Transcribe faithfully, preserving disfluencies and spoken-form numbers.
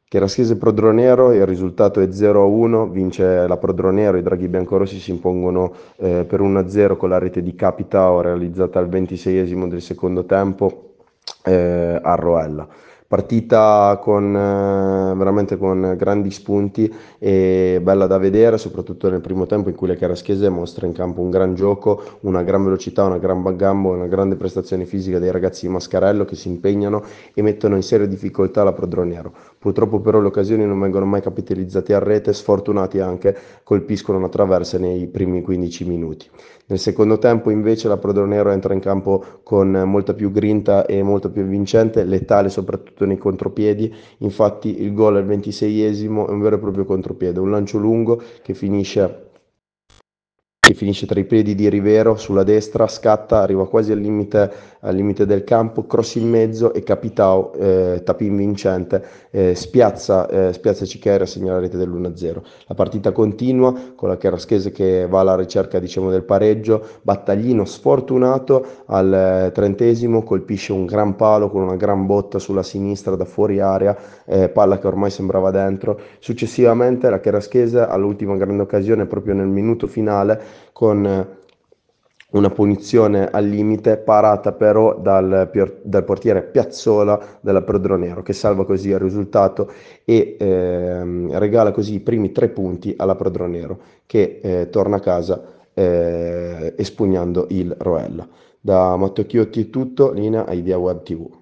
Cheraschese Prodronero, il risultato è zero a uno, vince la Prodronero, i draghi biancorossi si impongono eh, per uno a zero con la rete di Capitao realizzata al ventiseiesimo del secondo tempo eh, a Roella. Partita con, eh, veramente con grandi spunti e bella da vedere, soprattutto nel primo tempo in cui le Cheraschese mostra in campo un gran gioco, una gran velocità, una gran gambo, una grande prestazione fisica dei ragazzi di Mascarello che si impegnano e mettono in seria difficoltà la Prodronero. Purtroppo però le occasioni non vengono mai capitalizzate a rete, sfortunati anche colpiscono una traversa nei primi quindici minuti. Nel secondo tempo invece la Prodronero entra in campo con molta più grinta e molto più vincente, letale soprattutto nei contropiedi, infatti il gol al ventiseiesimo è un vero e proprio contropiede, un lancio lungo che finisce che finisce tra i piedi di Rivero sulla destra, scatta, arriva quasi al limite, al limite del campo, cross in mezzo e Capitao, eh, tapin vincente, eh, spiazza, eh, spiazza Cichera e segna la rete dell'uno a zero. La partita continua con la Cheraschese che va alla ricerca, diciamo, del pareggio, Battaglino sfortunato al eh, trentesimo colpisce un gran palo con una gran botta sulla sinistra da fuori area, eh, palla che ormai sembrava dentro. Successivamente la Cheraschese all'ultima grande occasione proprio nel minuto finale con una punizione al limite parata però dal, dal portiere Piazzola della Prodronero che salva così il risultato e ehm, regala così i primi tre punti alla Prodronero che eh, torna a casa eh, espugnando il Roella. Da Matteo Chiotti è tutto, linea a Idea Web T V.